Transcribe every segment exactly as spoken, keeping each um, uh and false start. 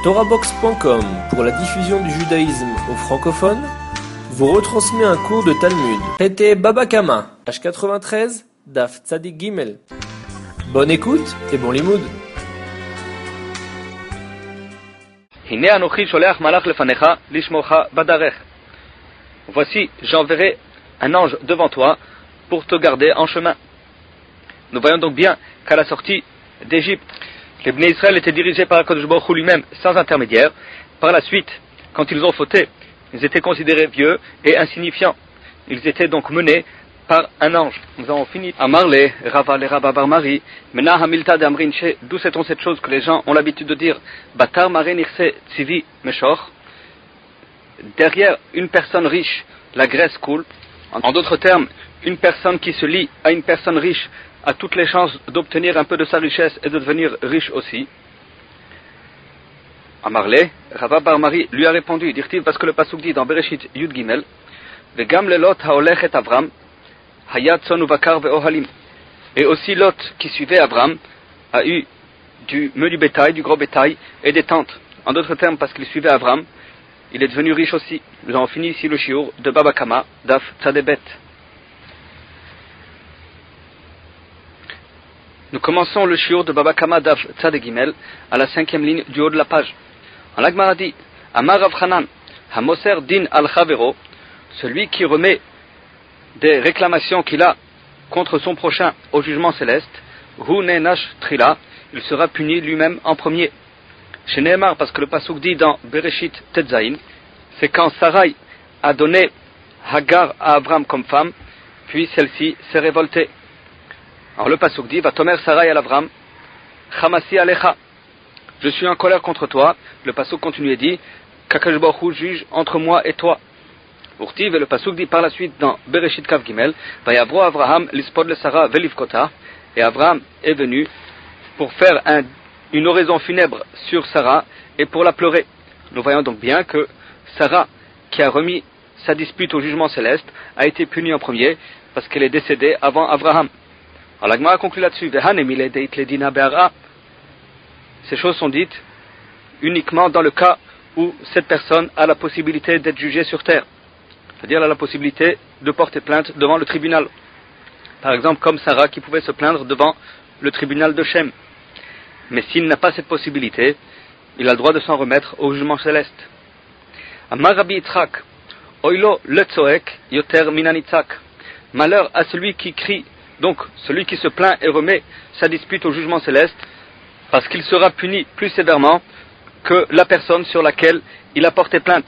Torahbox point com, pour la diffusion du judaïsme aux francophones, vous retransmet un cours de Talmud. Pété Baba Kama, page quatre-vingt-treize, Daf Tzadik Gimel. Bonne écoute et bon limoud. Voici, j'enverrai un ange devant toi pour te garder en chemin. Nous voyons donc bien qu'à la sortie d'Égypte, les Bnei Israël étaient dirigés par HaKadosh Baruch Hu lui-même, sans intermédiaire. Par la suite, quand ils ont fauté, ils étaient considérés vieux et insignifiants. Ils étaient donc menés par un ange. Nous avons fini. Amarle, Rava le Rabba Bar Mari, Mena Hamilta de Amrinche, d'où sait-on cette chose que les gens ont l'habitude de dire, Batar Mare Nirse Tzivi Meshor. Derrière une personne riche, la graisse coule. En d'autres termes, une personne qui se lie à une personne riche a toutes les chances d'obtenir un peu de sa richesse et de devenir riche aussi. Amarle, Rava Bar Mari lui a répondu, dit-il, parce que le pasuk dit dans Bereshit Yud Gimel, Vegam lelot haolech et Avram, hayat son uvakar ve'ohalim. Et aussi Lot, qui suivait Avram, a eu du menu bétail, du gros bétail et des tentes. En d'autres termes, parce qu'il suivait Avram, il est devenu riche aussi. Nous avons fini ici le shiur de Baba Kama, Daf Tzadebet. Nous commençons le shiur de Baba Kama Daf Tzadegimel à la cinquième ligne du haut de la page. En l'Agmara dit, Amar Rav Chanan, Hamoser din al Chavero, celui qui remet des réclamations qu'il a contre son prochain au jugement céleste, Hu Nenash Trila, il sera puni lui-même en premier. Chez Nehemar, parce que le pasuk dit dans Bereshit Tetzaïn, c'est quand Sarai a donné Hagar à Avram comme femme, puis celle-ci s'est révoltée. Alors le pasuk dit, va tomer Sarai à l'Avram, Chamasi alecha, je suis en colère contre toi. Le pasuk continue et dit, Kakash Baruch Hu juge entre moi et toi. Urtiv, et le pasuk dit par la suite dans Bereshit Kav Gimel, Vayavro Avraham lispod le Sarah velivkota, et Avram est venu pour faire un, une oraison funèbre sur Sarah et pour la pleurer. Nous voyons donc bien que Sarah, qui a remis sa dispute au jugement céleste, a été punie en premier parce qu'elle est décédée avant Avraham. Alors la Gemara conclut là-dessus, ces choses sont dites uniquement dans le cas où cette personne a la possibilité d'être jugée sur terre. C'est-à-dire elle a la possibilité de porter plainte devant le tribunal. Par exemple, comme Sarah qui pouvait se plaindre devant le tribunal de Shem. Mais s'il n'a pas cette possibilité, il a le droit de s'en remettre au jugement céleste. Amar Rabbi Yitzhak, Oilo letzoek yoter minanitzak. Malheur à celui qui crie, donc celui qui se plaint et remet sa dispute au jugement céleste, parce qu'il sera puni plus sévèrement que la personne sur laquelle il a porté plainte.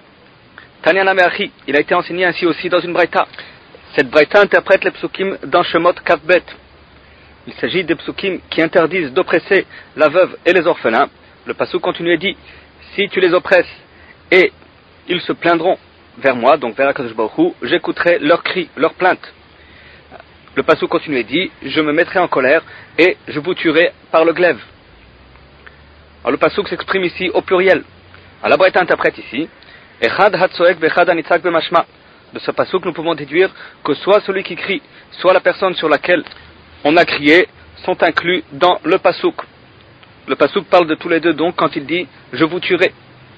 Tanyana Meachi, il a été enseigné ainsi aussi dans une braïta. Cette braïta interprète les psukim dans Shemot Kafbet. Il s'agit des psukim qui interdisent d'oppresser la veuve et les orphelins. Le pasuk continue et dit, si tu les oppresses et ils se plaindront vers moi, donc vers HaKadosh Baruch Hu, j'écouterai leurs cris, leurs plaintes. Le pasuk continue et dit, je me mettrai en colère et je vous tuerai par le glaive. Alors le pasuk s'exprime ici au pluriel. Alors la braïta interprète ici, Echad hatzoek vechad anitzak bemashma. De ce pasuk, nous pouvons déduire que soit celui qui crie, soit la personne sur laquelle on a crié, sont inclus dans le pasuk. Le pasuk parle de tous les deux donc quand il dit, je vous tuerai.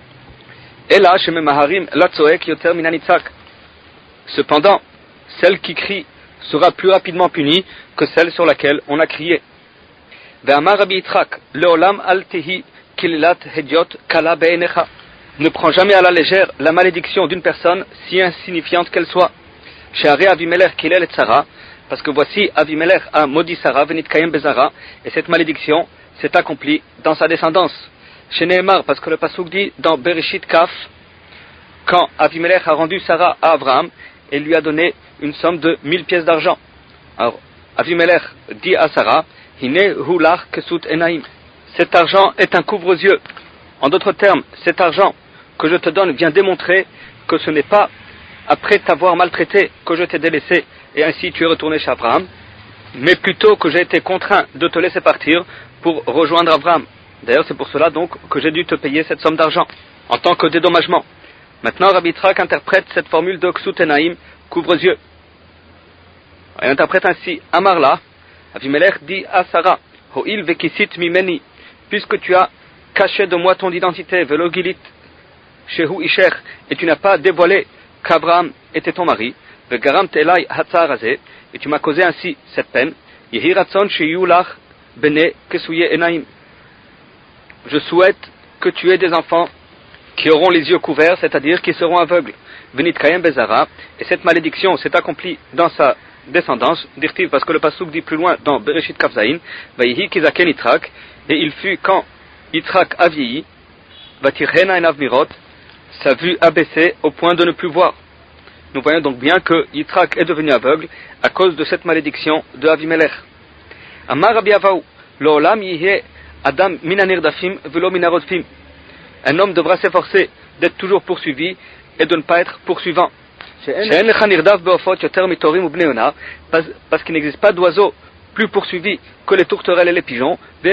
Et là, chez Maharim, latzoek yoter minanitzak. Cependant, celle qui crie sera plus rapidement punie que celle sur laquelle on a crié. Ve'amar Rabbi Yitzhak, leolam al tehi kililat hediot kala be'enecha. Ne prends jamais à la légère la malédiction d'une personne, si insignifiante qu'elle soit. Chez Aré Avimelech kilel et Sarah, parce que voici Avimelech a maudit Sarah, venit kayem bezara, et cette malédiction s'est accomplie dans sa descendance. Chez Nehemar, parce que le pasuk dit dans Bereshit Kaf, quand Avimelech a rendu Sarah à Abraham, et lui a donné une somme de mille pièces d'argent. Alors, Avimelech dit à Sarah, Hine hulach kesut enaim. Cet argent est un couvre-yeux. En d'autres termes, cet argent que je te donne vient démontrer que ce n'est pas après t'avoir maltraité que je t'ai délaissé et ainsi tu es retourné chez Abraham, mais plutôt que j'ai été contraint de te laisser partir pour rejoindre Abraham. D'ailleurs, c'est pour cela donc que j'ai dû te payer cette somme d'argent en tant que dédommagement. Maintenant, Rabbi Yitzhak interprète cette formule de Ksut Enaim, couvre-yeux. Il interprète ainsi, Amarla, Avimelech dit à Sarah, Ho'il vekisit mimeni, puisque tu as caché de moi ton identité, velo gilit shehu isher, et tu n'as pas dévoilé qu'Abraham était ton mari, vegaramt elai hatzar hazeh, et tu m'as causé ainsi cette peine, yehi ratzon sheyu lach bene kesuye enaim. Je souhaite que tu aies des enfants qui auront les yeux couverts, c'est-à-dire qui seront aveugles. Venit kayem bezara, et cette malédiction s'est accomplie dans sa descendance, dirtiv, parce que le pasuk dit plus loin dans Bereshit Kafzaïn, vayihi kizaken Yitrak, et il fut quand Yitrak a vieilli, vatirhena en avmirot, sa vue abaissée au point de ne plus voir. Nous voyons donc bien que Yitrak est devenu aveugle à cause de cette malédiction de Avimelech. Amar Rabbi Avaou, l'olam yihye adam minanirdafim velo minarodfim. Un homme devra s'efforcer d'être toujours poursuivi et de ne pas être poursuivant. Parce qu'il n'existe pas d'oiseaux plus poursuivis que les tourterelles et les pigeons. Et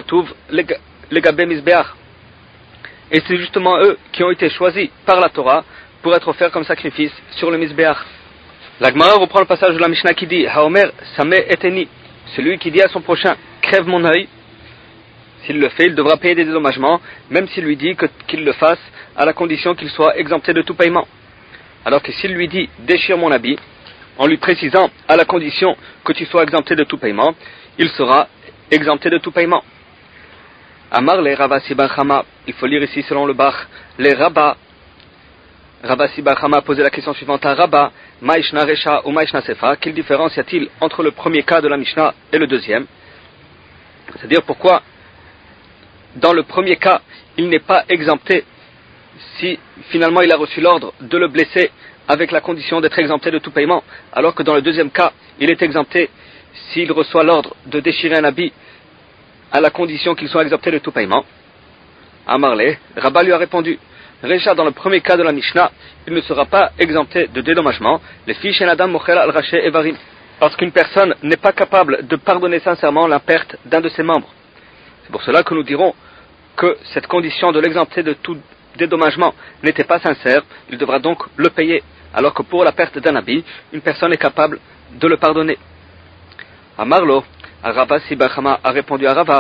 c'est justement eux qui ont été choisis par la Torah pour être offerts comme sacrifice sur le Mizbeach. La Gemara reprend le passage de la Mishnah qui dit Haomer Sameh eteni, celui qui dit à son prochain crève mon œil. S'il le fait, il devra payer des dédommagements, même s'il lui dit que, qu'il le fasse à la condition qu'il soit exempté de tout paiement. Alors que s'il lui dit déchire mon habit, en lui précisant à la condition que tu sois exempté de tout paiement, il sera exempté de tout paiement. Amar les Ravasi Bar Chama, il faut lire ici selon le Bach, les Rabba, Ravasi Bar Chama a posé la question suivante à Rabba, Maishna Recha ou Maishna Sefa, quelle différence y a-t-il entre le premier cas de la Mishnah et le deuxième? C'est-à-dire pourquoi dans le premier cas, il n'est pas exempté si finalement il a reçu l'ordre de le blesser avec la condition d'être exempté de tout paiement, alors que dans le deuxième cas, il est exempté s'il reçoit l'ordre de déchirer un habit à la condition qu'il soit exempté de tout paiement. Amarle, Rabba lui a répondu, Recha, dans le premier cas de la Mishnah, il ne sera pas exempté de dédommagement, les fiches en Adam Mochel al-Raché et Varim, parce qu'une personne n'est pas capable de pardonner sincèrement la perte d'un de ses membres. C'est pour cela que nous dirons que cette condition de l'exempter de tout dédommagement n'était pas sincère, il devra donc le payer, alors que pour la perte d'un habit, une personne est capable de le pardonner. Amarlo, Rava Sibachama a répondu à Rava,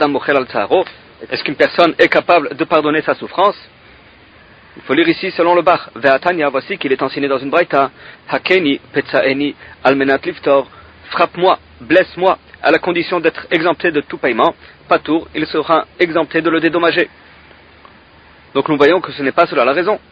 est-ce qu'une personne est capable de pardonner sa souffrance? Il faut lire ici selon le Bach, Ve'atania, voici qu'il est enseigné dans une braïta, Hakeni, Petsaeni, Almenat Liftor, frappe-moi, blesse-moi, à la condition d'être exempté de tout paiement, Patour, il sera exempté de le dédommager. Donc nous voyons que ce n'est pas cela la raison.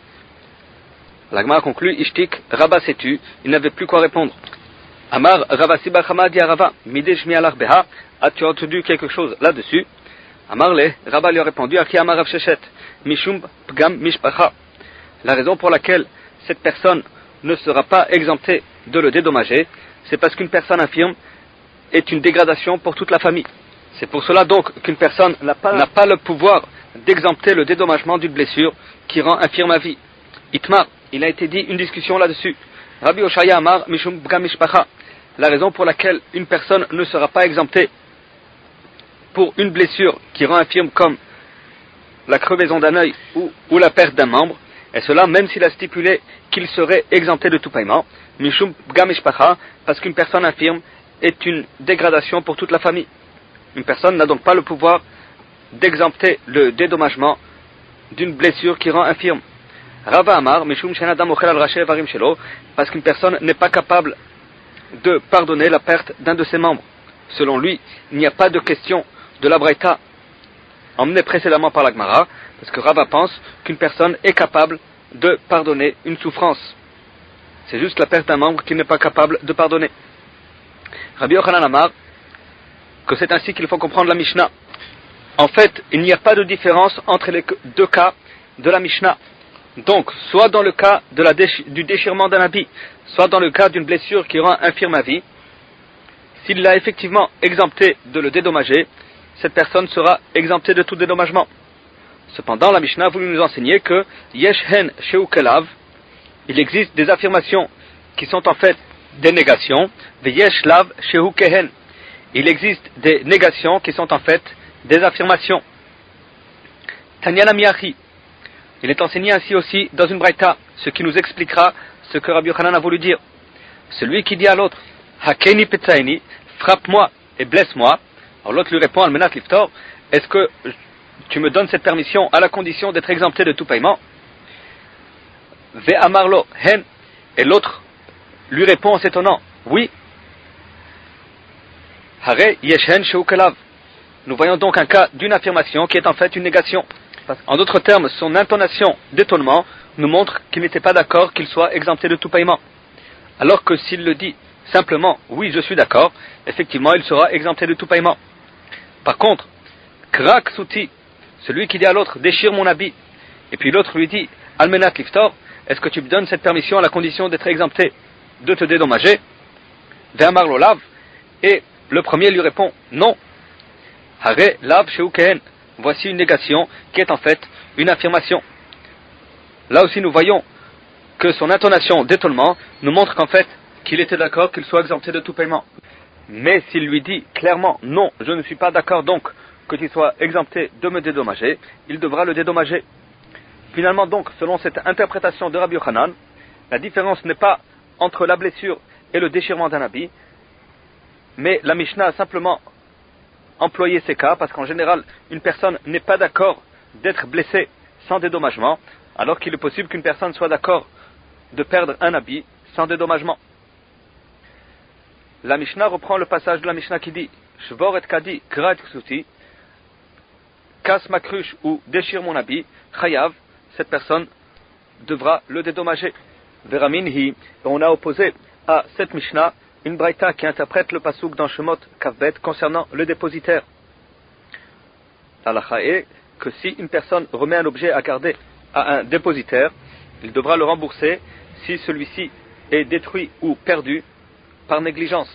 La Gemara conclut, Ishtik, Rabba s'est tu, il n'avait plus quoi répondre. Amar, Rava Sibachama dit à Rava, Mideshmi alach beha, as-tu entendu quelque chose là-dessus? Amar le, Rabba lui a répondu, Aki Amar Rav Sheshet, Mishum Pgam Mishpacha. La raison pour laquelle cette personne ne sera pas exemptée de le dédommager, c'est parce qu'une personne infirme est une dégradation pour toute la famille. C'est pour cela donc qu'une personne n'a pas, n'a pas le pouvoir d'exempter le dédommagement d'une blessure qui rend infirme à vie. Itmar, il a été dit une discussion là-dessus. Rabbi Oshaya Amar Mishum Bgam Mishpacha. La raison pour laquelle une personne ne sera pas exemptée pour une blessure qui rend infirme comme la crevaison d'un œil ou, ou la perte d'un membre, et cela même s'il a stipulé qu'il serait exempté de tout paiement, Mishum Bgam Mishpacha, parce qu'une personne infirme est une dégradation pour toute la famille. Une personne n'a donc pas le pouvoir d'exempter le dédommagement d'une blessure qui rend infirme. Rava Amar, Mishum Shenadam Ochel al Raché Varim Shelo, parce qu'une personne n'est pas capable de pardonner la perte d'un de ses membres. Selon lui, il n'y a pas de question de la Braïta emmenée précédemment par la Gemara, parce que Rava pense qu'une personne est capable de pardonner une souffrance. C'est juste la perte d'un membre qu'il n'est pas capable de pardonner. Rabbi Yochanan Amar, que c'est ainsi qu'il faut comprendre la Mishnah. En fait, il n'y a pas de différence entre les deux cas de la Mishnah. Donc, soit dans le cas de la déch- du déchirement d'un habit, soit dans le cas d'une blessure qui rend infirme à vie, s'il l'a effectivement exempté de le dédommager, cette personne sera exemptée de tout dédommagement. Cependant, la Mishnah a voulu nous enseigner que Yesh hen sheu kelav, il existe des affirmations qui sont en fait des négations, ve yesh lav sheu kehen, il existe des négations qui sont en fait des affirmations. Tanyana miyachi, il est enseigné ainsi aussi dans une braïta, ce qui nous expliquera ce que Rabbi Yochanan a voulu dire. Celui qui dit à l'autre, Hakeni petzaini, frappe-moi et blesse-moi. Alors l'autre lui répond, Almenat liftor, est-ce que tu me donnes cette permission à la condition d'être exempté de tout paiement. Ve amarlo hen, et l'autre lui répond en s'étonnant, oui. Hare yeshen sheukelav. Nous voyons donc un cas d'une affirmation qui est en fait une négation. En d'autres termes, son intonation d'étonnement nous montre qu'il n'était pas d'accord qu'il soit exempté de tout paiement. Alors que s'il le dit simplement, oui, je suis d'accord, effectivement, il sera exempté de tout paiement. Par contre, krak suti, celui qui dit à l'autre, déchire mon habit, et puis l'autre lui dit, almenat liftor, est-ce que tu me donnes cette permission à la condition d'être exempté de te dédommager? Ve'amar lo lav, et le premier lui répond, non. Hare lav sheukehen, voici une négation qui est en fait une affirmation. Là aussi nous voyons que son intonation d'étonnement nous montre qu'en fait qu'il était d'accord qu'il soit exempté de tout paiement. Mais s'il lui dit clairement non, je ne suis pas d'accord donc que tu sois exempté de me dédommager, il devra le dédommager. Finalement donc, selon cette interprétation de Rabbi Yochanan, la différence n'est pas entre la blessure et le déchirement d'un habit, mais la Mishnah a simplement employé ces cas parce qu'en général une personne n'est pas d'accord d'être blessée sans dédommagement, alors qu'il est possible qu'une personne soit d'accord de perdre un habit sans dédommagement. La Mishnah reprend le passage de la Mishnah qui dit Shvor et kadi krat ksuti, casse ma cruche ou déchire mon habit, chayav, cette personne devra le dédommager. Veraminhi, on a opposé à cette Mishnah une braïta qui interprète le pasuk dans Shemot Kavbet concernant le dépositaire. L'alacha est que si une personne remet un objet à garder à un dépositaire, il devra le rembourser si celui-ci est détruit ou perdu par négligence.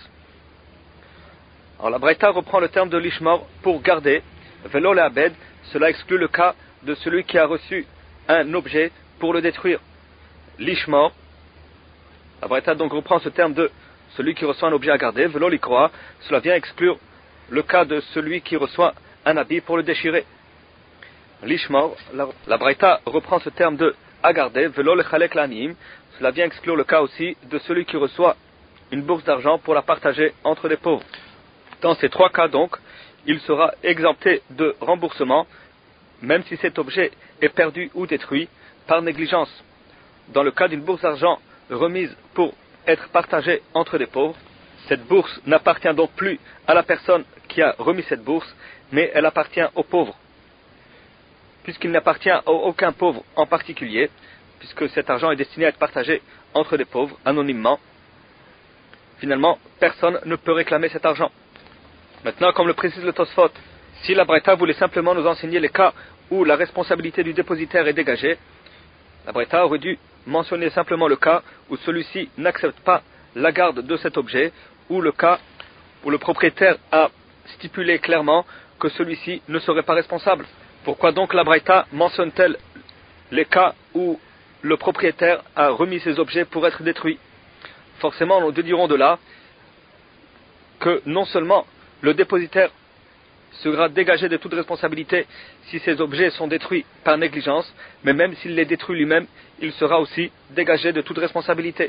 Alors la braïta reprend le terme de l'ishmor pour garder, velo le'abed, cela exclut le cas de celui qui a reçu un objet pour le détruire. L'ishmor, la braïta donc reprend ce terme de celui qui reçoit un objet à garder, velo likroa, cela vient exclure le cas de celui qui reçoit un habit pour le déchirer. L'ishmor, la, la braïta reprend ce terme de à garder, velo lechalek l'aniim, cela vient exclure le cas aussi de celui qui reçoit une bourse d'argent pour la partager entre les pauvres. Dans ces trois cas donc, il sera exempté de remboursement, même si cet objet est perdu ou détruit par négligence. Dans le cas d'une bourse d'argent remise pour être partagée entre les pauvres, cette bourse n'appartient donc plus à la personne qui a remis cette bourse, mais elle appartient aux pauvres. Puisqu'il n'appartient à aucun pauvre en particulier, puisque cet argent est destiné à être partagé entre les pauvres anonymement, finalement, personne ne peut réclamer cet argent. Maintenant, comme le précise le Tosfot, si la Braïta voulait simplement nous enseigner les cas où la responsabilité du dépositaire est dégagée, la Braïta aurait dû mentionner simplement le cas où celui-ci n'accepte pas la garde de cet objet, ou le cas où le propriétaire a stipulé clairement que celui-ci ne serait pas responsable. Pourquoi donc la Braïta mentionne-t-elle les cas où le propriétaire a remis ses objets pour être détruits? Forcément, nous déduirons de là que non seulement le dépositaire sera dégagé de toute responsabilité si ces objets sont détruits par négligence, mais même s'il les détruit lui-même, il sera aussi dégagé de toute responsabilité.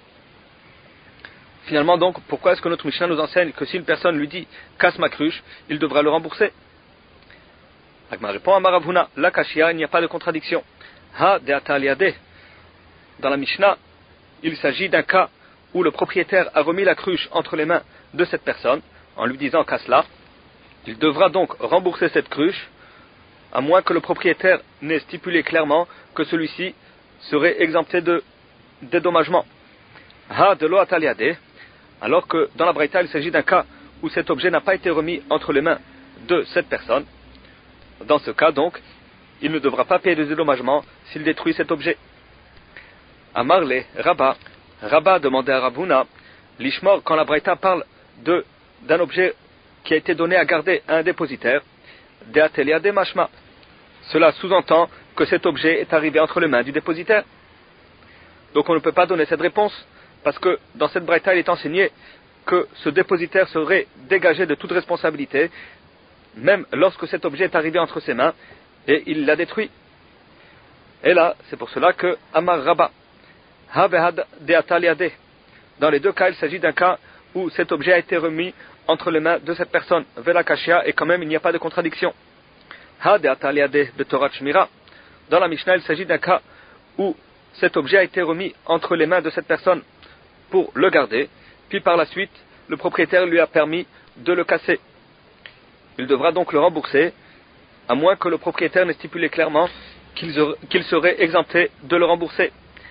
Finalement donc, pourquoi est-ce que notre Mishnah nous enseigne que si une personne lui dit « casse ma cruche », il devra le rembourser? Agma répond à Maravuna, la kashia, il n'y a pas de contradiction. Ha de ataliade. Dans la Mishnah, il s'agit d'un cas où le propriétaire a remis la cruche entre les mains de cette personne, en lui disant « casse-la ». Il devra donc rembourser cette cruche, à moins que le propriétaire n'ait stipulé clairement que celui-ci serait exempté de dédommagement. Ha de lo ataliade, alors que dans la Braïta, il s'agit d'un cas où cet objet n'a pas été remis entre les mains de cette personne. Dans ce cas donc, il ne devra pas payer de dédommagement s'il détruit cet objet. Amarle, Rabba, Rabba demandait à Ravuna, l'ishmor, quand la Braïta parle de, d'un objet qui a été donné à garder à un dépositaire, de atelia de mashma. Cela sous-entend que cet objet est arrivé entre les mains du dépositaire. Donc on ne peut pas donner cette réponse, parce que dans cette Braïta, il est enseigné que ce dépositaire serait dégagé de toute responsabilité, même lorsque cet objet est arrivé entre ses mains, et il l'a détruit. Et là, c'est pour cela que Amar Rabba, Habehad de Ataliade. Dans les deux cas, il s'agit d'un cas où cet objet a été remis entre les mains de cette personne. Vela Kashia, et quand même il n'y a pas de contradiction. Ha de ataliade betorat shmira. Dans la Mishnah, il s'agit d'un cas où cet objet a été remis entre les mains de cette personne pour le garder, puis par la suite, le propriétaire lui a permis de le casser. Il devra donc le rembourser, à moins que le propriétaire n'ait stipulé clairement qu'il serait exempté de le rembourser.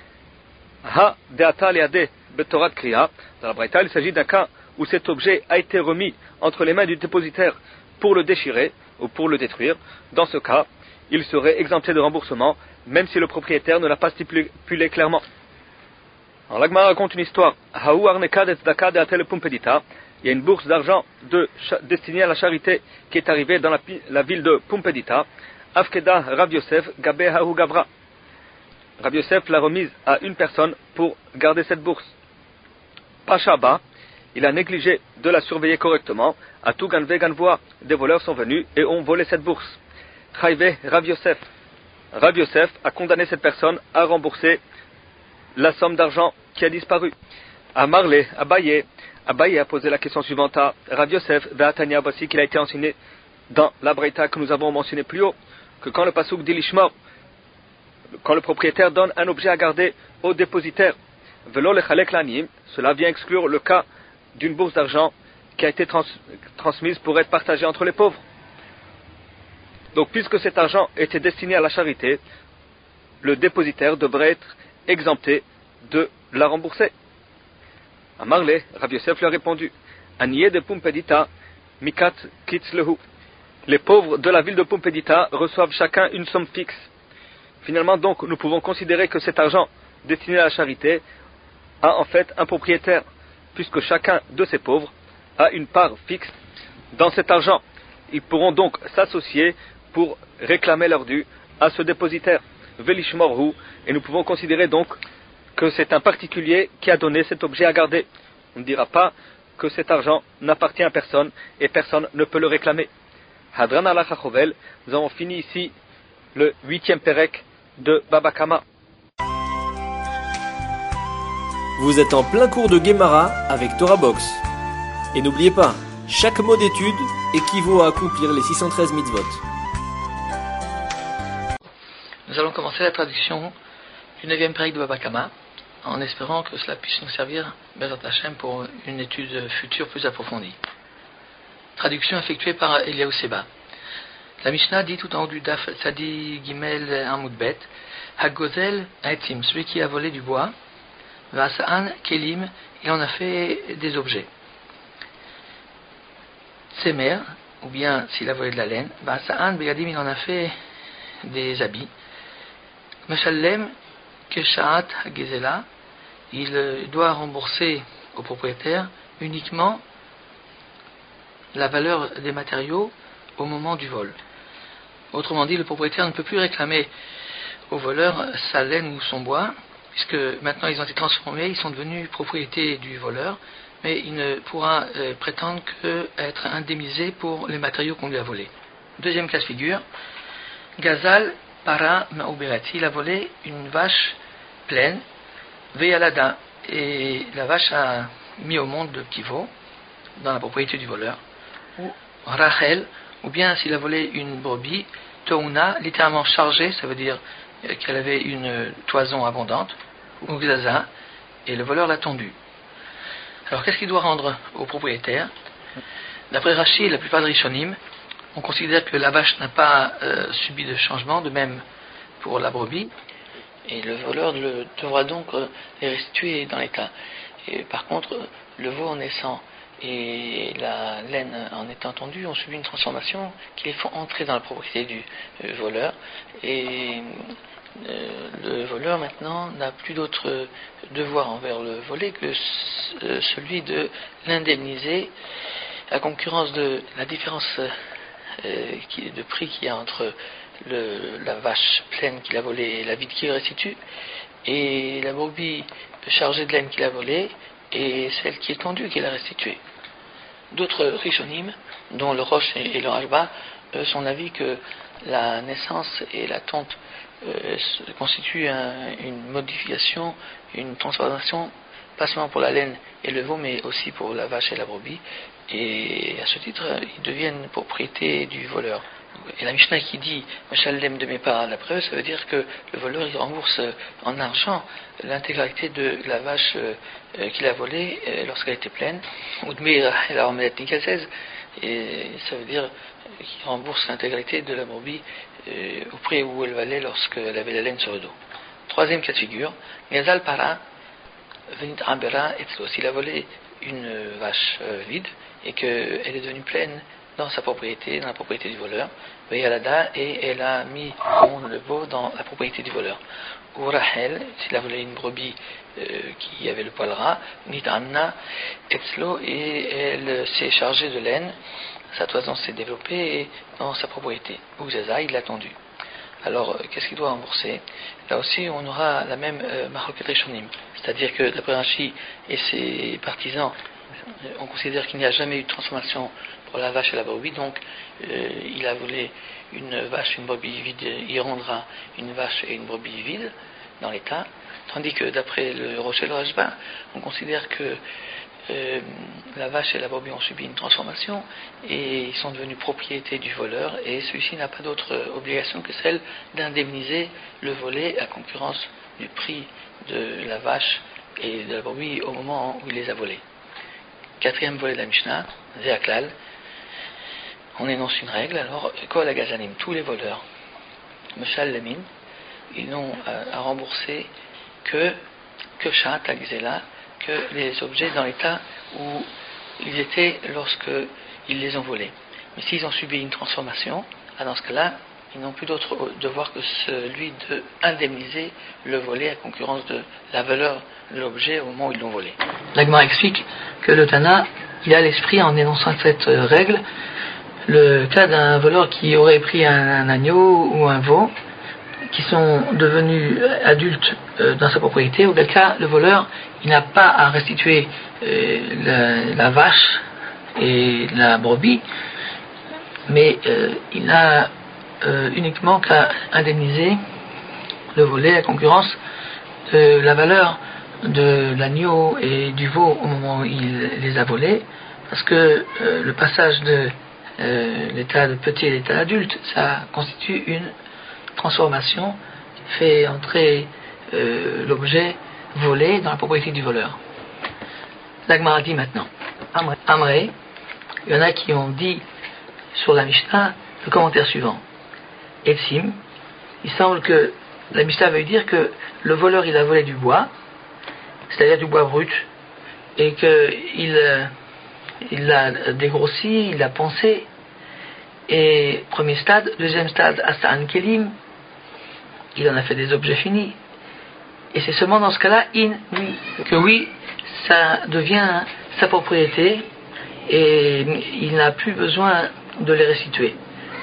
Ha de ataliade betorat kriya. Dans la Braïta, il s'agit d'un cas où cet objet a été remis entre les mains du dépositaire pour le déchirer ou pour le détruire. Dans ce cas, il serait exempté de remboursement, même si le propriétaire ne l'a pas stipulé clairement. Alors l'Agmara raconte une histoire. Haou arneka de tzedaka de atel pumpedita. Il y a une bourse d'argent de, destinée à la charité qui est arrivée dans la, la ville de Pumpedita. Afkeda Rav Yosef gabe haou gavra. Rav Yosef l'a remise à une personne pour garder cette bourse. Pachaba, il a négligé de la surveiller correctement. À tout ganve ganvoa, des voleurs sont venus et ont volé cette bourse. Chayve Rav Yosef. Rav Yosef a condamné cette personne à rembourser la somme d'argent qui a disparu. À Marley, à Abaye, Abaye a posé la question suivante à Rav Yosef, Ve'atania, voici qu'il a été enseigné dans la Braïta que nous avons mentionné plus haut, que quand le pasuk dit l'ishmor, quand le propriétaire donne un objet à garder au dépositaire, velo lechalek lanim, cela vient exclure le cas d'une bourse d'argent qui a été trans- transmise pour être partagée entre les pauvres. Donc, puisque cet argent était destiné à la charité, le dépositaire devrait être exempté de la rembourser. À Marley, Rav Yosef lui a répondu, Aniye de Pumpedita, Mikat Kitzlehu. Les pauvres de la ville de Pumpedita reçoivent chacun une somme fixe. Finalement, donc, nous pouvons considérer que cet argent destiné à la charité a en fait un propriétaire, puisque chacun de ces pauvres a une part fixe dans cet argent. Ils pourront donc s'associer pour réclamer leur dû à ce dépositaire, Velishmorhu, et nous pouvons considérer donc que c'est un particulier qui a donné cet objet à garder. On ne dira pas que cet argent n'appartient à personne et personne ne peut le réclamer. Hadran ala Chachovel, nous avons fini ici le huitième Pérec de Baba Kama. Vous êtes en plein cours de Gemara avec Torah Box. Et n'oubliez pas, chaque mot d'étude équivaut à accomplir les six cent treize mitzvot. Nous allons commencer la traduction du neuvième Pérec de Baba Kama, en espérant que cela puisse nous servir, Bezrat Hashem, pour une étude future plus approfondie. Traduction effectuée par Eliaou Seba. La Mishnah dit tout en haut du Daf Tzadi Gimel Amoudbet, Hagozel Haetzim, celui qui a volé du bois, Vasa'an Kelim, il en a fait des objets. Tsemer, ou bien s'il a volé de la laine, Vasa'an Begadim, il en a fait des habits. Meshalem Keshaat Hagezela, il doit rembourser au propriétaire uniquement la valeur des matériaux au moment du vol. Autrement dit, le propriétaire ne peut plus réclamer au voleur sa laine ou son bois, puisque maintenant ils ont été transformés, ils sont devenus propriété du voleur, mais il ne pourra euh, prétendre qu'être indemnisé pour les matériaux qu'on lui a volés. Deuxième cas de figure, Gazal Para Ma'uberati, il a volé une vache pleine, Veyalada, et la vache a mis au monde de petits veaux dans la propriété du voleur. Ou Rachel, ou bien s'il a volé une brebis, Touna, littéralement chargée, ça veut dire qu'elle avait une toison abondante, ou Gzaza, et le voleur l'a tondue. Alors qu'est-ce qu'il doit rendre au propriétaire? D'après Rashi et la plupart des Rishonim, on considère que la vache n'a pas euh, subi de changement, de même pour la brebis, et le voleur le, devra donc euh, les restituer dans l'état. Et par contre, le veau en naissant et la laine en étant tondue ont subi une transformation qui les font entrer dans la propriété du euh, voleur, et euh, le voleur maintenant n'a plus d'autre devoir envers le volé que c- euh, celui de l'indemniser, à concurrence de la différence euh, qui, de prix qu'il y a entre le, la vache pleine qu'il a volée et la vide qu'il restitue, et la brebis chargée de laine qu'il a volée et celle qui est tondue qu'il a restituée. D'autres Rishonim, dont le Roche et le Rajba, euh, sont d'avis que la naissance et la tonte euh, constituent un, une modification, une transformation, pas seulement pour la laine et le veau, mais aussi pour la vache et la brebis, et à ce titre, ils deviennent propriété du voleur. Et la Mishnah qui dit Meshalem de mes parts d'après eux, ça veut dire que le voleur il rembourse en argent l'intégralité de la vache euh, qu'il a volée euh, lorsqu'elle était pleine. Ou de Meir et la Romelet Nikazez, et ça veut dire qu'il rembourse l'intégralité de la brebis euh, au prix où elle valait lorsqu'elle avait la laine sur le dos. Troisième cas de figure, Gazal Para Venit Ambera Etzlo, s'il a volé une vache euh, vide et qu'elle est devenue pleine dans sa propriété, dans la propriété du voleur, Veyalada, et elle a mis le veau dans la propriété du voleur. Ou Rachel, s'il a volé une brebis euh, qui avait le poil ras, Nit Anna Etzlo, et elle s'est chargée de laine, sa toison s'est développée dans sa propriété. Ou Zaza, il l'a tondu. Alors, qu'est-ce qu'il doit rembourser? Là aussi, on aura la même euh, Machoket Rishonim, c'est-à-dire que d'après Rashi et ses partisans, on considère qu'il n'y a jamais eu de transformation pour la vache et la brebis, donc euh, il a volé une vache, une brebis vide, il rendra une vache et une brebis vide dans l'état, tandis que d'après le Rocher le Rajba, on considère que euh, la vache et la brebis ont subi une transformation et ils sont devenus propriété du voleur, et celui-ci n'a pas d'autre obligation que celle d'indemniser le volé à concurrence du prix de la vache et de la brebis au moment où il les a volés. Quatrième volet de la Mishnah, Zéaklal, on énonce une règle. Alors, Kol Agazanim, tous les voleurs, Meshal Lemin, ils n'ont à rembourser que que Shat Agzela, que les objets dans l'état où ils étaient lorsque ils les ont volés. Mais s'ils ont subi une transformation, dans ce cas-là, ils n'ont plus d'autre devoir que celui d'indemniser le volé à concurrence de la valeur de l'objet au moment où ils l'ont volé. L'Agmara explique que le Tana, il a l'esprit en énonçant cette règle, le cas d'un voleur qui aurait pris un, un agneau ou un veau, qui sont devenus adultes euh, dans sa propriété, auquel cas le voleur, il n'a pas à restituer euh, la, la vache et la brebis, mais euh, il n'a euh, uniquement qu'à indemniser le volet à concurrence de la valeur de l'agneau et du veau au moment où il les a volés, parce que euh, le passage de euh, l'état de petit et l'état adulte, ça constitue une transformation qui fait entrer euh, l'objet volé dans la propriété du voleur. L'Agmara dit maintenant, Amré, il y en a qui ont dit sur la Mishnah le commentaire suivant. Etsim, il semble que la Mishnah veut dire que le voleur il a volé du bois, c'est-à-dire du bois brut, et qu'il euh, il l'a dégrossi, il l'a poncé, et premier stade, deuxième stade, Asa'an Kelim, il en a fait des objets finis. Et c'est seulement dans ce cas-là, in, oui, que oui, ça devient sa propriété, et il n'a plus besoin de les restituer.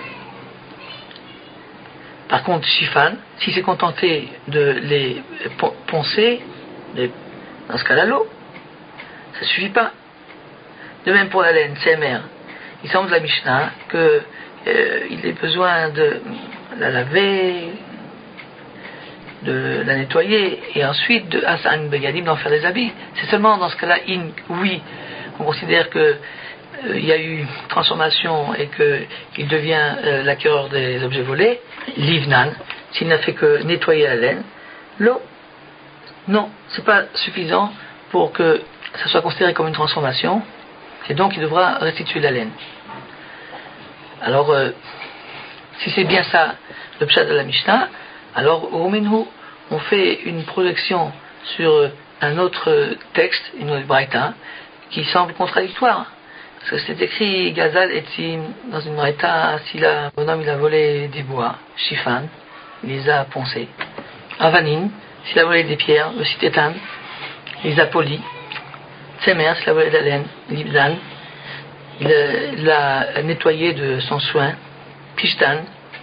Par contre, Shifan, s'il s'est contenté de les poncer, les, dans ce cas-là, l'eau, ça ne suffit pas. De même pour la laine, c'est mère. Il semble de la Mishnah qu'il euh, ait besoin de la laver, de la nettoyer, et ensuite de Hasan Begadim d'en faire des habits. C'est seulement dans ce cas-là, in, oui, on considère que il euh, y a eu transformation et qu'il devient euh, l'acquéreur des objets volés, l'ivnan, s'il n'a fait que nettoyer la laine, l'eau, non, c'est pas suffisant pour que ça soit considéré comme une transformation, et donc il devra restituer la laine. Alors, euh, si c'est bien ça le pshat de la Mishnah, alors au Minhu, on fait une projection sur un autre texte, une autre braïta, qui semble contradictoire. Parce que c'est écrit Gazal et Tzim dans une braïta, si le bonhomme il a volé des bois, Shifan, il les a poncés. Avanin, s'il a volé des pierres, le Sitétan, il les a polis. Tsemer, s'il a volé de la laine, Libdan, il l'a nettoyé de son soin. Pishtan,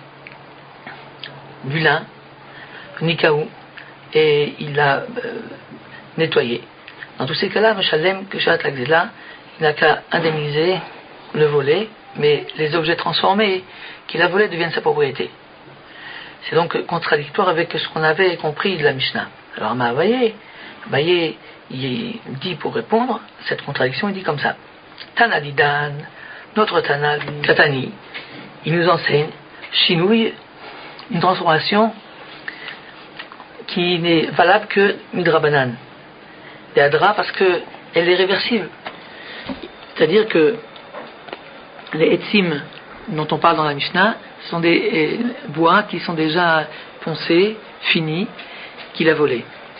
du lin, Nikaou, et il l'a euh, nettoyé. Dans tous ces cas-là, Meshalem, Keshat Lagzela, il n'a qu'à indemniser le volet, mais les objets transformés qu'il a volés deviennent sa propriété. C'est donc contradictoire avec ce qu'on avait compris de la Mishnah. Alors, Abaye, Abaye, il dit pour répondre à cette contradiction, il dit comme ça. Tanadidan, notre Tana, Katani, il nous enseigne Shinui, une transformation qui n'est valable que Midrabanan. D'Adra parce qu'elle est réversible. C'est-à-dire que les Etzim dont on parle dans la Mishnah sont des euh, bois qui sont déjà poncés, finis, qu'il a volés.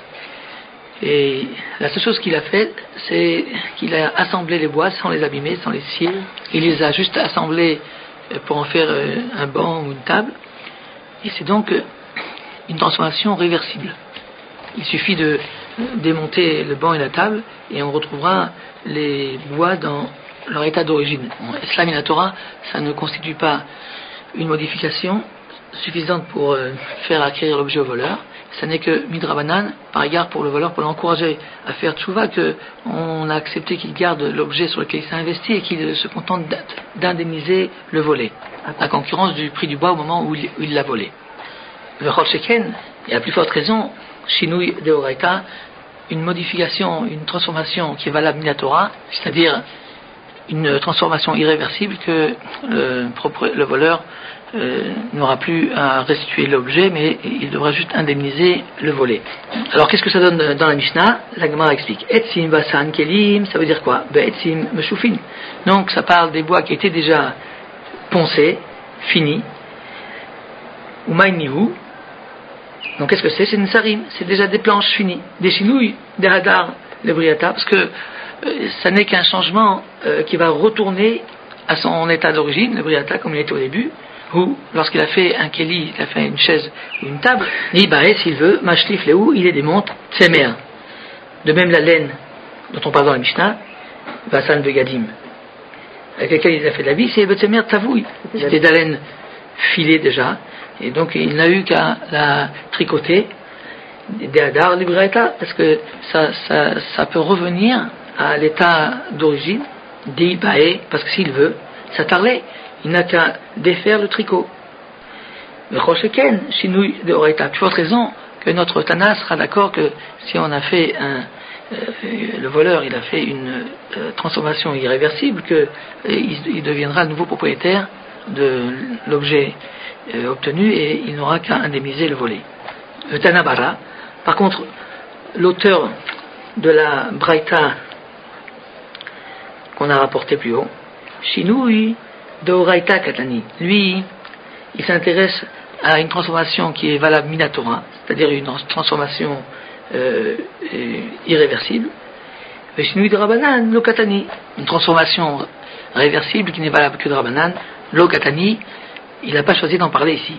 Et la seule chose qu'il a fait, c'est qu'il a assemblé les bois sans les abîmer, sans les scier. Il les a juste assemblés pour en faire euh, un banc ou une table. Et c'est donc euh, une transformation réversible. Il suffit de démonter le banc et la table et on retrouvera les bois dans leur état d'origine. Islam et la Torah, ça ne constitue pas une modification suffisante pour euh, faire acquérir l'objet au voleur. Ça n'est que midrabanan, par égard pour le voleur, pour l'encourager à faire tchouva, qu'on a accepté qu'il garde l'objet sur lequel il s'est investi et qu'il se contente d'indemniser le volé, à concurrence du prix du bois au moment où il, où il l'a volé. Le Chol Sheken, et à plus forte raison, Shinui Deoraita, une modification, une transformation qui est valable min Torah, c'est-à-dire une transformation irréversible que le, le voleur euh, n'aura plus à restituer l'objet, mais il devra juste indemniser le volé. Alors qu'est-ce que ça donne dans la Mishnah? La Gemara explique. Etzim vasan kelim, ça veut dire quoi? Be etzim meshufin. Donc ça parle des bois qui étaient déjà poncés, finis. Umaynihu. Donc qu'est-ce que c'est? C'est une sarim, c'est déjà des planches finies, des chinouilles, des hadar, les briata, parce que euh, ça n'est qu'un changement euh, qui va retourner à son état d'origine, le briata comme il était au début, ou lorsqu'il a fait un keli, il a fait une chaise ou une table, ni bae s'il veut, mashlif lehu, il les démonte, tsemer. De même la laine dont on parle dans la Mishnah, vasan begadim, avec laquelle il a fait de la vie, c'est betsemer tavoui, c'était de la laine filée déjà. Et donc il n'a eu qu'à la tricoter des hadar libraita, parce que ça, ça, ça peut revenir à l'état d'origine, des bae, parce que s'il veut, ça parlait, il n'a qu'à défaire le tricot. Le Chosheken, Shinui de Oraita, plus forte raison que notre Tana sera d'accord que si on a fait un, euh, le voleur, il a fait une euh, transformation irréversible, que euh, il, il deviendra le nouveau propriétaire de l'objet euh, obtenu et il n'aura qu'à indemniser le volé. Le Tanabara, par contre, l'auteur de la Braïta qu'on a rapporté plus haut, Shinui d'Oraita Katani, lui, il s'intéresse à une transformation qui est valable minatora, c'est-à-dire une transformation euh, euh, irréversible. Le Shinui de Rabanan, lo Katani, une transformation réversible qui n'est valable que de Rabanan, lo Katani, il n'a pas choisi d'en parler ici.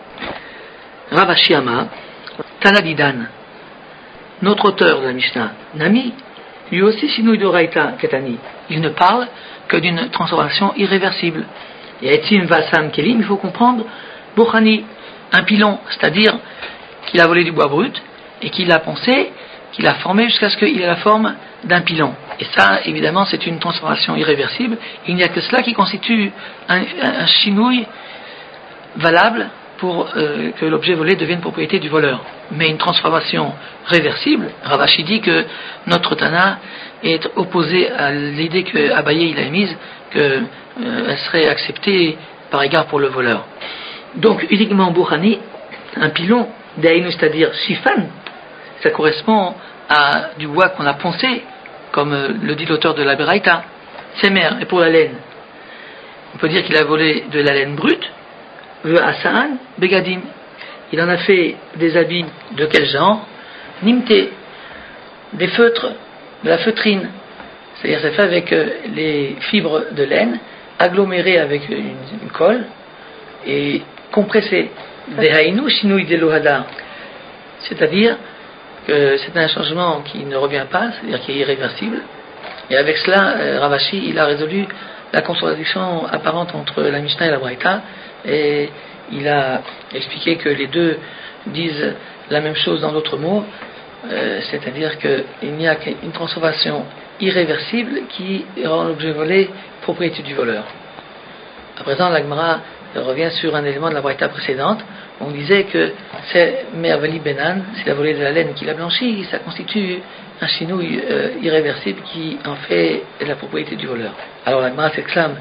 Rav Ashi Amar, Tanadidan, notre auteur de la Mishnah, Nami, lui aussi Shinui d'Oraita Katani, il ne parle que d'une transformation irréversible. Et Etzim Vasam Kelim, il faut comprendre, Bochani, un pilon, c'est-à-dire qu'il a volé du bois brut et qu'il l'a poncé, qu'il a formé jusqu'à ce qu'il ait la forme d'un pilon. Et ça, évidemment, c'est une transformation irréversible. Il n'y a que cela qui constitue un, un chinouille valable pour euh, que l'objet volé devienne propriété du voleur. Mais une transformation réversible, Rav Ashi dit que notre Tana est opposée à l'idée que Abaye il a émise, qu'elle euh, serait acceptée par égard pour le voleur. Donc, uniquement Bouhani, un pilon, d'Aïnou, c'est-à-dire Shifan, ça correspond à du bois qu'on a poncé, comme euh, le dit l'auteur de la Beraïta, Semer, et pour la laine. On peut dire qu'il a volé de la laine brute, le Hassan, Begadim. Il en a fait des habits de quel genre? Nimte, des feutres, de la feutrine. C'est-à-dire c'est fait avec euh, les fibres de laine, agglomérées avec une, une colle, et compressées. Des haïnou, shinui de lohadar. C'est-à-dire que c'est un changement qui ne revient pas, c'est-à-dire qui est irréversible. Et avec cela, euh, Rav Ashi, il a résolu la contradiction apparente entre la Mishnah et la Braïta, et il a expliqué que les deux disent la même chose dans d'autres mots, euh, c'est-à-dire qu'il n'y a qu'une transformation irréversible qui rend l'objet volé propriété du voleur. À présent, la Gemara revient sur un élément de la Braïta précédente. On disait que c'est Merveli Benan, c'est la volée de la laine qui l'a blanchi, ça constitue un chinouille euh, irréversible qui en fait la propriété du voleur. Alors la Gemara s'exclame,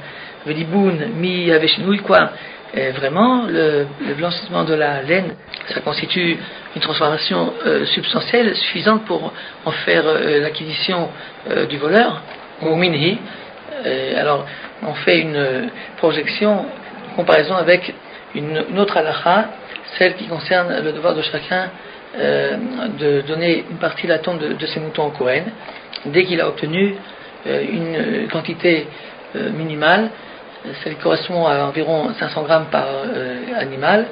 Veliboun mi aveshinouï, quoi. Et vraiment, le, le blanchissement de la laine, ça constitue une transformation euh, substantielle suffisante pour en faire euh, l'acquisition euh, du voleur, ou minhi. Euh, alors, on fait une projection, une comparaison avec une, une autre halakha, celle qui concerne le devoir de chacun euh, de donner une partie de la tonte de, de ses moutons au Kohen, dès qu'il a obtenu euh, une quantité euh, minimale. Celle correspond à environ cinq cents grammes par euh, animal,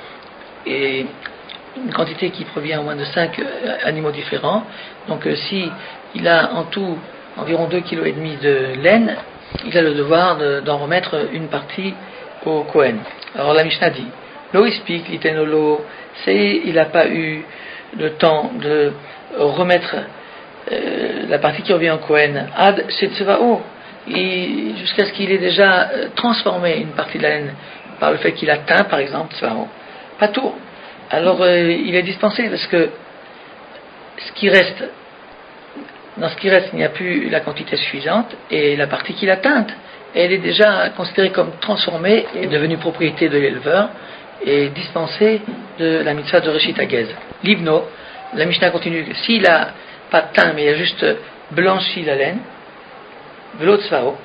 et une quantité qui provient au moins de cinq euh, animaux différents. Donc euh, si il a en tout environ deux virgule cinq kilos de laine, il a le devoir de, d'en remettre une partie au Kohen. Alors la Mishnah dit, lo ispik litenolo, c'est il n'a pas eu le temps de remettre euh, la partie qui revient au Kohen, ad shetzevao, et jusqu'à ce qu'il ait déjà transformé une partie de la laine par le fait qu'il a teint, par exemple, pas tout. Alors euh, il est dispensé parce que ce qui reste, dans ce qui reste, il n'y a plus la quantité suffisante, et la partie qu'il a teinte, elle est déjà considérée comme transformée et devenue propriété de l'éleveur et dispensée de la mitzvah de Reshit Hagez. L'Ibno, la Mishnah continue, s'il n'a pas teint mais il a juste blanchi la laine, Velo tzvao,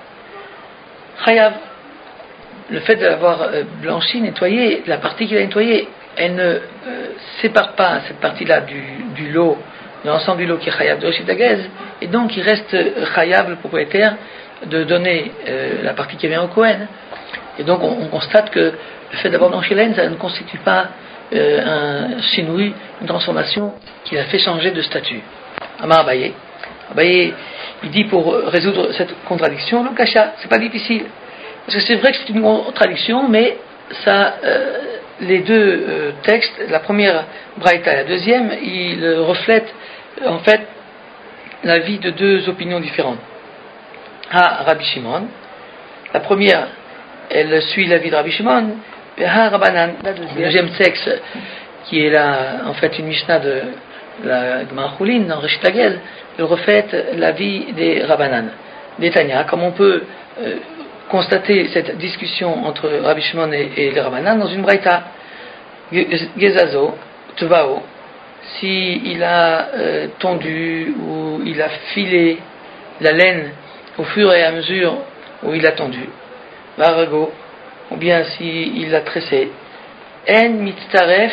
chayav, le fait de l'avoir blanchi, nettoyé, la partie qu'il a nettoyée, elle ne euh, sépare pas cette partie-là du, du lot, de l'ensemble du lot qui est chayav de Reshit Hagez, et donc il reste chayav, le propriétaire, de donner euh, la partie qui vient au Kohen. Et donc on, on constate que le fait d'avoir blanchi la laine, ça ne constitue pas euh, un chinoui, une transformation qui l'a fait changer de statut. Amar Abaye, Abaye, il dit pour résoudre cette contradiction, le kasha, c'est pas difficile. Parce que c'est vrai que c'est une contradiction, mais ça, euh, les deux euh, textes, la première braïta et la deuxième, ils reflètent en fait l'avis de deux opinions différentes. Ha Rabbi Shimon, la première, elle suit l'avis de Rabbi Shimon, et Ha Rabbanan, le deuxième texte, qui est là, en fait une Mishnah de la Gemara Choulin, dans Reshit Hagez, elle reflète l'avis des Rabbanan, des Tanya, comme on peut euh, constater cette discussion entre Rabbi Shimon et, et les Rabbanan dans une braïta. Gezazo, Tvao, si il a euh, tondu ou il a filé la laine au fur et à mesure où il a tondu, Varago, ou bien si il l'a tressé, En mitzaref,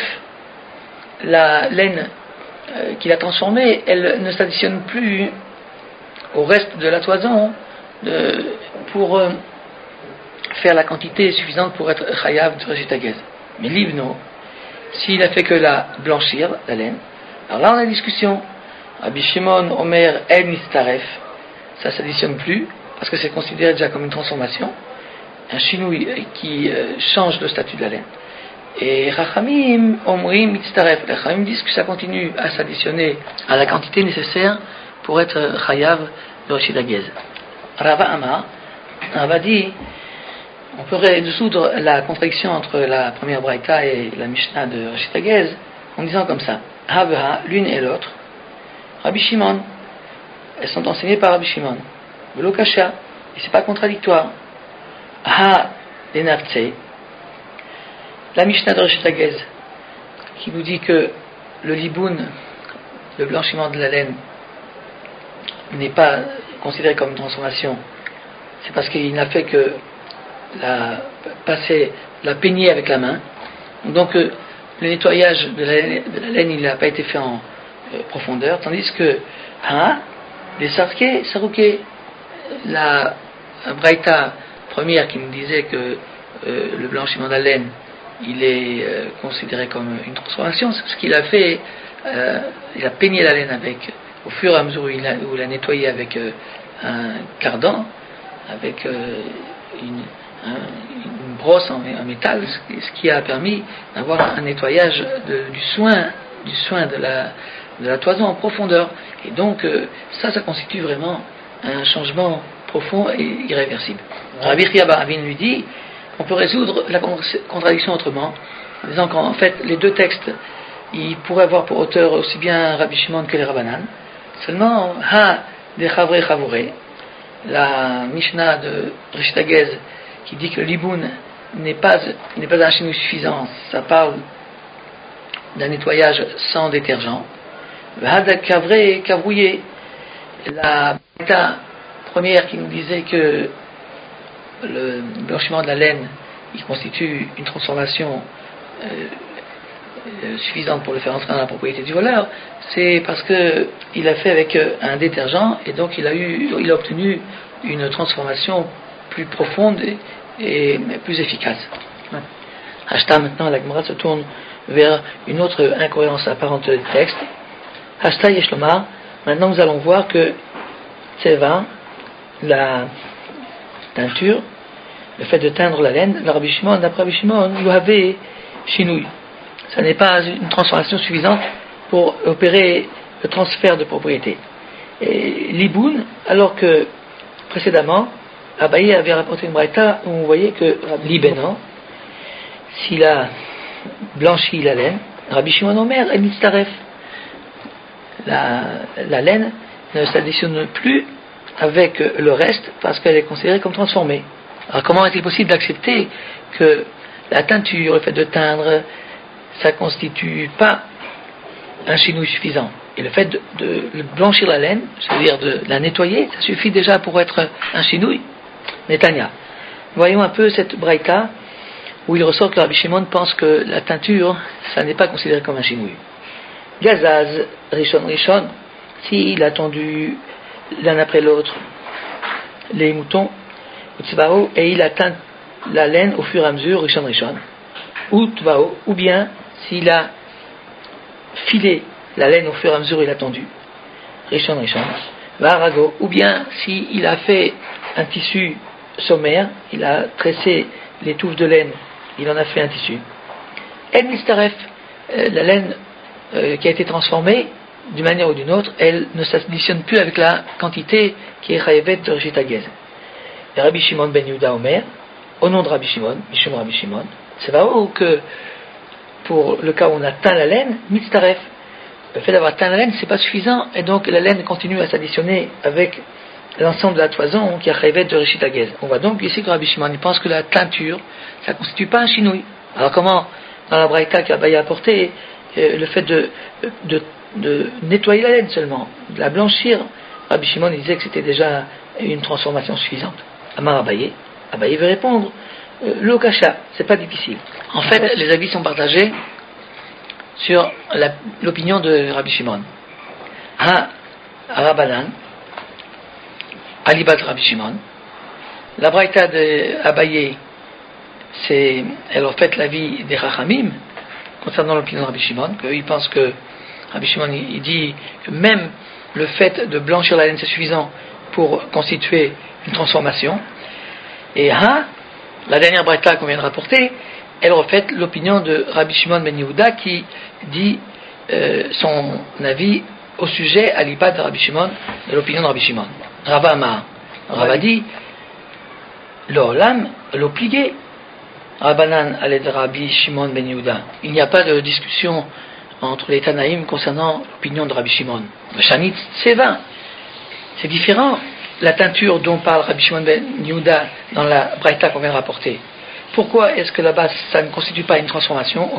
la laine euh, qu'il a transformée, elle ne s'additionne plus au reste de la toison de, pour euh, faire la quantité suffisante pour être chayav de Reshit Hagez. Mais l'Ibno, s'il a fait que la blanchir, la laine, alors là on a une discussion. Rabbi Shimon, Omer, El Mitzaref, ça ne s'additionne plus, parce que c'est considéré déjà comme une transformation, un chinouille qui euh, change le statut de la laine. Et Rachamim, Omrim, Mitzaref, les Rachamim disent que ça continue à s'additionner à la quantité nécessaire pour être chayav de Reshit Hagez. Rava Amar, Rava dit, on peut résoudre la contradiction entre la première braïta et la Mishnah de Reshit Hagez en disant comme ça, Havha, l'une et l'autre, Rabbi Shimon, elles sont enseignées par Rabbi Shimon, Velo kasha, et c'est pas contradictoire. Ha, les naftsei, la Mishnah de Reshit Hagez, qui nous dit que le liboun, le blanchiment de la laine, n'est pas considéré comme une transformation, c'est parce qu'il n'a fait que la passer, la peigner avec la main. Donc euh, le nettoyage de la, de la laine, il n'a pas été fait en euh, profondeur, tandis que hein, les sarké, sarouké, la, la braïta première qui nous disait que euh, le blanchiment de la laine, il est euh, considéré comme une transformation, c'est parce qu'il a fait, euh, il a peigné la laine avec, au fur et à mesure où il a, où il a nettoyé avec euh, un cardan, avec euh, une une brosse en métal, ce qui a permis d'avoir un nettoyage de, du soin, du soin de la, de la toison en profondeur. Et donc ça, ça constitue vraiment un changement profond et irréversible. Rabbi Chia bar Avin lui dit, on peut résoudre la contradiction autrement, en disant qu'en fait les deux textes, ils pourraient avoir pour auteur aussi bien Rabbi Shimon que les Rabbanan. Seulement, ha de chavre chavore, la Mishnah de Rishit Hagez qui dit que l'iboun n'est pas, n'est pas un chinouille suffisant, ça parle d'un nettoyage sans détergent. V'hada kavré, kavrouillé. La Braïta première qui nous disait que le blanchiment de la laine il constitue une transformation euh, euh, suffisante pour le faire entrer dans la propriété du voleur, c'est parce que il a fait avec euh, un détergent et donc il a eu, il a obtenu une transformation plus profonde et, et plus efficace. Ouais. Hashta maintenant la Gemara se tourne vers une autre incohérence apparente du texte. Hashta Yeshlomar. Maintenant nous allons voir que Tseva, la teinture, le fait de teindre la laine, le Rabbi Shimon, d'après Rabbi Shimon, il avait chinouille. Ça n'est pas une transformation suffisante pour opérer le transfert de propriété. Et l'iboun, alors que précédemment, Abaye avait rapporté une braïta où on voyait que l'Ibenan, s'il a blanchi la laine, Rabbi Shimon Omer, el mitzaref, la, la laine ne s'additionne plus avec le reste parce qu'elle est considérée comme transformée. Alors comment est-il possible d'accepter que la teinture, le fait de teindre, ça ne constitue pas un chinouille suffisant? Et le fait de, de blanchir la laine, c'est-à-dire de la nettoyer, ça suffit déjà pour être un chinouille. Netanya. Voyons un peu cette braïta où il ressort que Rabbi Shimon pense que la teinture, ça n'est pas considéré comme un chinouille. Gazaz, Rishon Rishon, s'il a tendu l'un après l'autre les moutons, et il a teint la laine au fur et à mesure, Rishon Rishon, ou Tvao, ou bien s'il a filé la laine au fur et à mesure il a tendu, Rishon Rishon, Varago, ou bien s'il a fait un tissu sommaire, il a tressé les touffes de laine, il en a fait un tissu. El Mistaref, la laine euh, qui a été transformée, d'une manière ou d'une autre, elle ne s'additionne plus avec la quantité qui est Chayevet de Rishit Hagez. Et Rabbi Shimon ben Yehuda Omer, au nom de Rabbi Shimon, Mishum Rabbi Shimon, c'est vrai que pour le cas où on a teint la laine, mitztaref, le fait d'avoir teint la laine, c'est pas suffisant, et donc la laine continue à s'additionner avec l'ensemble de la toison qui a Chayevet de Rishit Hagez. On voit donc ici que Rabbi Shimon il pense que la teinture, ça ne constitue pas un chinouille. Alors comment, dans la braïta qu'Abaye a apporté, euh, le fait de, de, de nettoyer la laine seulement, de la blanchir, Rabbi Shimon il disait que c'était déjà une transformation suffisante. Amar Abaye, Abaye veut répondre, euh, le kasha, c'est pas difficile. En fait, les avis sont partagés sur la, l'opinion de Rabbi Shimon. Ha Rabanan, Alibat Rabbi Shimon, la braïta de Abaye, c'est, elle reflète l'avis des Rachamim concernant l'opinion de Rabbi Shimon, qu'il pense que Rabbi Shimon il dit que même le fait de blanchir la laine c'est suffisant pour constituer une transformation. Et ha, la dernière braïta qu'on vient de rapporter, elle reflète l'opinion de Rabbi Shimon ben Yehuda qui dit euh, son avis au sujet à l'ipad de Rabbi Shimon, de l'opinion de Rabbi Shimon. Rava Amar, Rava dit l'olam l'obligé Rabbanan allait de Rabbi Shimon ben Yehuda. Il n'y a pas de discussion entre les Tanaïm concernant l'opinion de Rabbi Shimon. Le Shanit Seva, c'est différent. La teinture dont parle Rabbi Shimon ben Yehuda dans la braïta qu'on vient de rapporter. Pourquoi est-ce que là-bas ça ne constitue pas une transformation?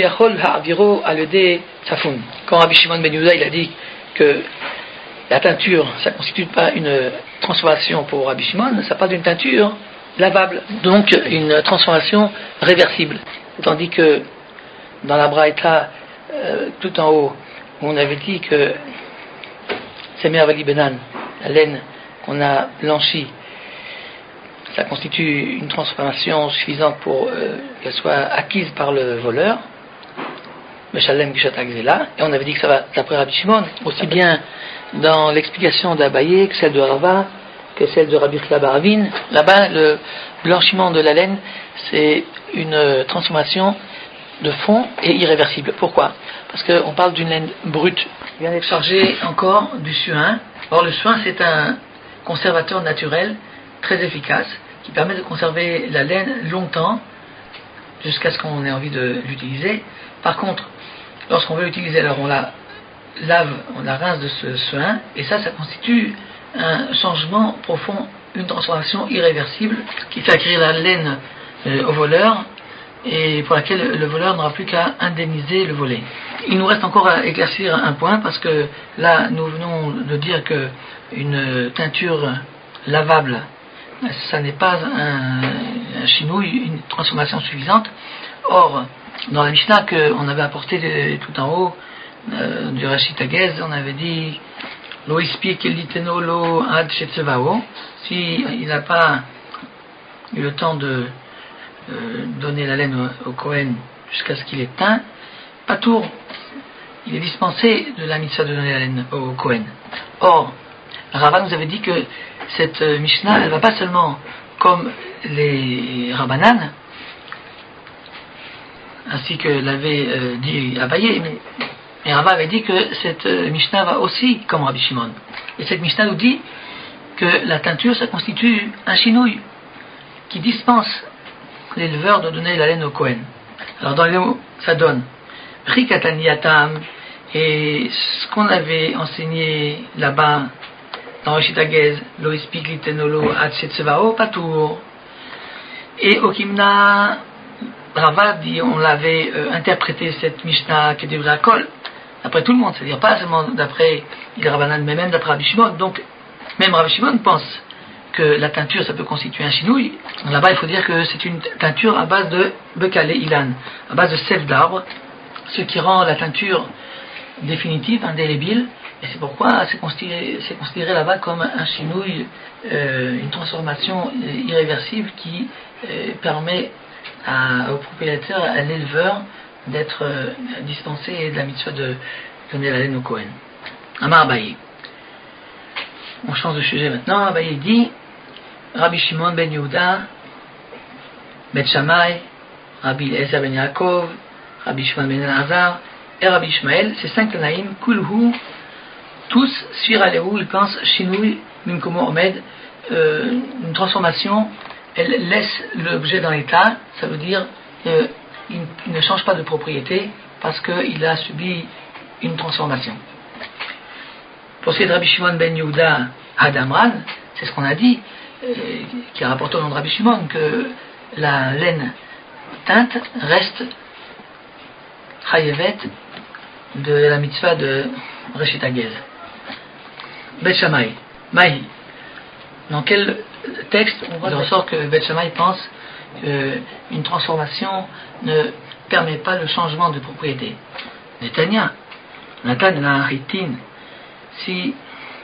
Quand Rabbi Shimon ben Yehuda il a dit que la teinture ça ne constitue pas une transformation pour Rabbi Shimon, ça parle d'une teinture lavable, donc une transformation réversible. Tandis que dans la braïta euh, tout en haut, on avait dit que Semer Avali Benan, la laine qu'on a blanchie, ça constitue une transformation suffisante pour euh, qu'elle soit acquise par le voleur, Meshalem Gishat Agzela, et on avait dit que ça va d'après Rabbi Shimon, aussi bien dans l'explication d'Abaye que celle de Rava, que celle de Rabbi Chia bar Avin. Là-bas, le blanchiment de la laine, c'est une transformation de fond et irréversible. Pourquoi? Parce qu'on parle d'une laine brute, qui vient d'être chargée encore du suin. Or, le suin, c'est un conservateur naturel très efficace qui permet de conserver la laine longtemps jusqu'à ce qu'on ait envie de l'utiliser. Par contre, lorsqu'on veut l'utiliser, alors on la lave, on la rince de ce suin, et ça, ça constitue un changement profond une transformation irréversible qui fait acquérir la laine euh, au voleur et pour laquelle le voleur n'aura plus qu'à indemniser le volé. Il nous reste encore à éclaircir un point parce que là nous venons de dire que une teinture lavable, ça n'est pas un, un chinouille, une transformation suffisante. Or, dans la Mishnah qu'on avait apporté de, tout en haut euh, du Rashit Hagez, on avait dit Lo ispik eliteno lo ad shetzevao. Si il n'a pas eu le temps de euh, donner la laine au, au Kohen jusqu'à ce qu'il ait teint, patour, il est dispensé de la mitzvah de donner la laine au Kohen. Or, Rava nous avait dit que cette euh, Mishnah, elle ne va pas seulement comme les Rabbanan, ainsi que l'avait euh, dit Abaye, mais, mais Rava avait dit que cette euh, Mishnah va aussi comme Rabbi Shimon. Et cette Mishnah nous dit que la teinture, ça constitue un chinouille qui dispense l'éleveur de donner la laine au Kohen. Alors dans les mots, ça donne Rikataniyatam, et ce qu'on avait enseigné là-bas dans Rashit Hagez, Lo ispik litenolo ad shetzevao patour. Et au Kimna, Rava dit, on l'avait euh, interprété cette Mishnah qui devrait à Kol, d'après tout le monde, c'est-à-dire pas seulement d'après les Rabbanan, mais même d'après Rabbi Shimon. Donc, même Rabbi Shimon pense que la teinture, ça peut constituer un chinouille. Là-bas, il faut dire que c'est une teinture à base de Bekale Ilan, à base de sève d'arbre, ce qui rend la teinture définitive, indélébile, et c'est pourquoi c'est considéré, c'est considéré là-bas comme un chinouille, euh, une transformation irréversible qui euh, permet à, au propriétaire, à l'éleveur, d'être euh, dispensé de la mitzvah de donner la laine au Kohen. Amar Abaye. On change de sujet maintenant. Abaye dit Rabbi Shimon ben Yehuda, Bet Shammai, Rabbi Eliezer ben Yaakov, Rabbi Shimon ben Elazar et Rabbi Ishmael, ces cinq Tanaïm, Kulhu, tous, Sfira Lehu, ils pensent Shinui, Mimkomo Omed, euh, une transformation, elle laisse l'objet dans l'état, ça veut dire euh, il, il ne change pas de propriété parce qu'il a subi une transformation. Pour ce qui est de Rabbi Shimon ben Yehuda Hadamran, c'est ce qu'on a dit, euh, qui a rapporté au nom de Rabbi Shimon, que la laine teinte reste Chayevet de la mitzvah de Reshit Hagez. Bet Shammai, Mahi. Dans quel texte on voit, il ressort que Bet Shammai pense qu'une transformation ne permet pas le changement de propriété. Netanya, Nathan la Ritin, si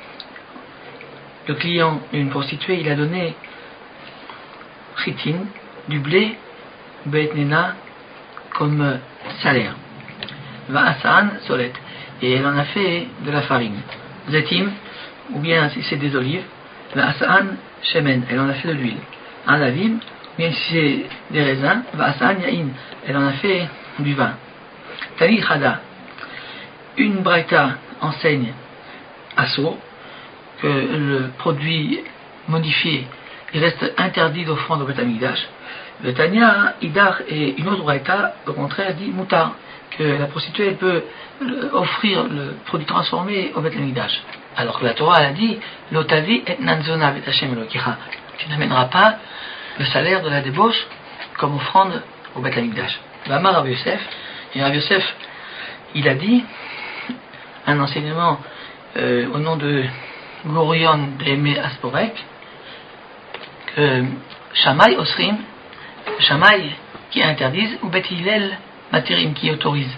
le client d'une prostituée, il a donné Ritin, du blé, Bet Nena, comme salaire. Va Asan Solet, et elle en a fait de la farine. Zetim, ou bien si c'est des olives, va Asan Shemen, elle en a fait de l'huile. Un lavim, bien si c'est des raisins, va Asan Yain, elle en a fait du vin. Tani Chada, une braïta enseigne Assour, que le produit modifié il reste interdit d'offrande au Beth Amikdash. Le Tanya, Idar, et une autre braïta, au contraire, dit Moutar, que la prostituée peut offrir le produit transformé au Beth Amikdash. Alors que la Torah elle a dit Lotavi et Nanzona vet Hashem Elokecha, tu n'amèneras pas le salaire de la débauche comme offrande au Beth Amikdash. Vamar Rav Yosef, et Rav Yosef, il a dit un enseignement euh, au nom de Gorion d'Aimé Asporek, que Shammai Osrim, Shammai qui interdise, ou Bet Hillel Matirim qui autorise.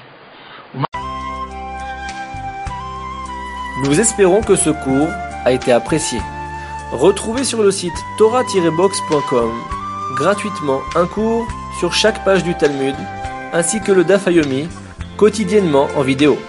Nous espérons que ce cours a été apprécié. Retrouvez sur le site torah tiret box point com gratuitement un cours sur chaque page du Talmud, ainsi que le Daf Yomi, quotidiennement en vidéo.